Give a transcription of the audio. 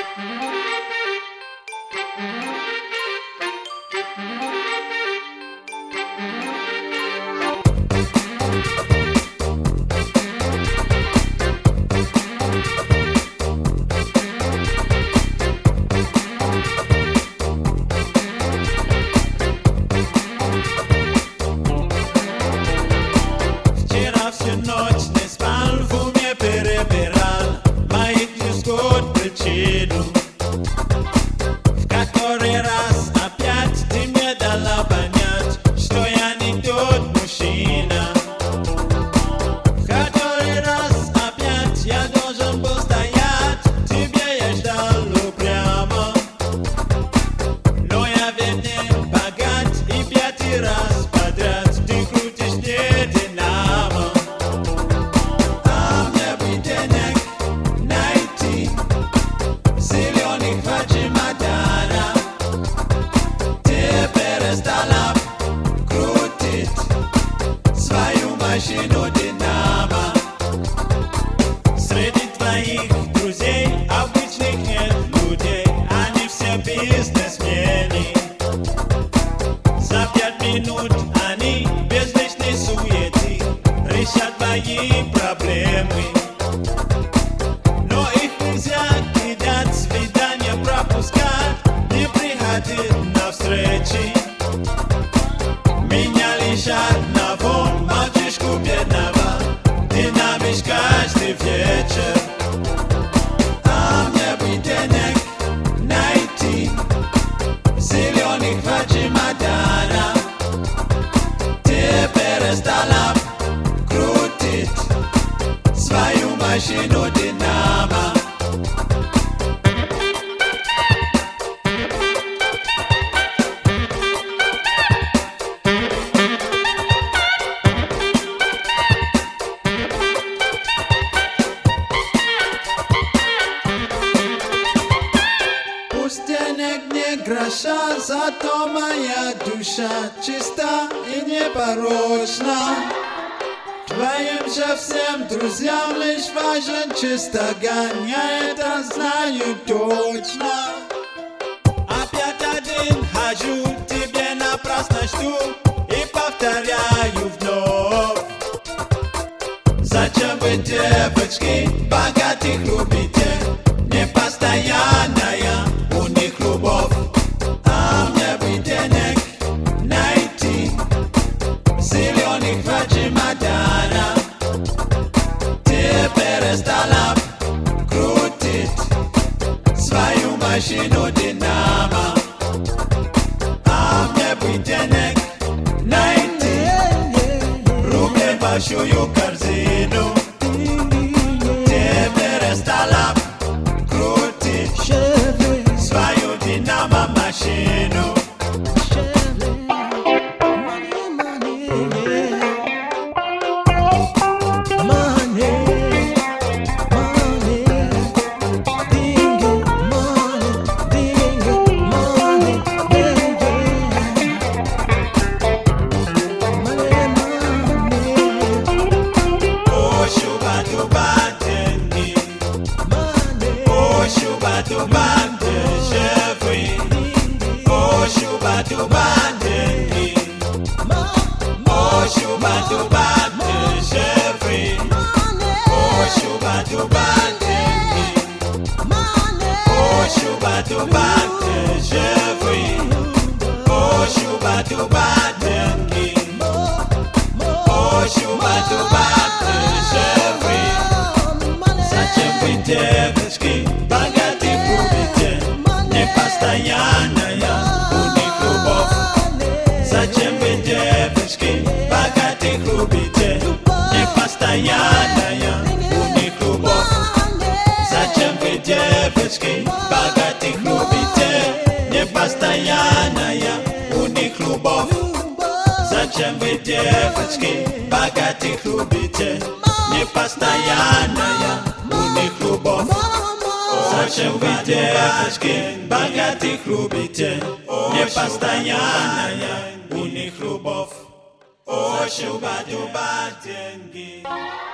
Всю ночь не спал, в уме перебирал маятническую причину, в который раз опять ты мне дала понять, что я не тот мужчина. В который раз опять я должен был стоять, тебе я ждал упрямо. Но я ведь не богат, и 5 раз подряд ты крутишь мне динамо. Машину динамо. Среди твоих друзей обычных нет людей, они все бизнесмены. За 5 минут они без лишней суеты решат мои проблемы. Но их нельзя кидать, свидания пропускать, не приходить на встречи. Меня лишь одного, мальчишку бедного, динамишь каждый вечер. А мне бы денег найти, зеленых 2 чемодана. Ты перестала крутить свою машину динамо. Денег не гроша, зато моя душа чиста и непорочна. Твоим же всем друзьям лишь важен чистоган, я это знаю точно. Опять один хожу, тебе напрасно жду и повторяю вновь. Зачем вы, девочки, богатых любите? Непостоянная у них любовь. А мне бы денег найти, зеленых 2 чемодана. Ты перестала крутить свою машину динамо. А мне бы денег найти, рублей большую корзину. Ты перестала крутить свою динамо-машину. Зачем вы, девочки, богатых любите? Непостоянная у них любовь. Зачем вы, девочки, богатых любите? Непостоянная у них любовь. Зачем вы, девочки, богатых любите? Непостоянная у них любовь. Зачем вы, девочки, богатых любите? Непостоянная у них любовь. Зачем вы, девочки, богатых любите? Непостоянная у них любовь. О, шуба-дуба, деньги.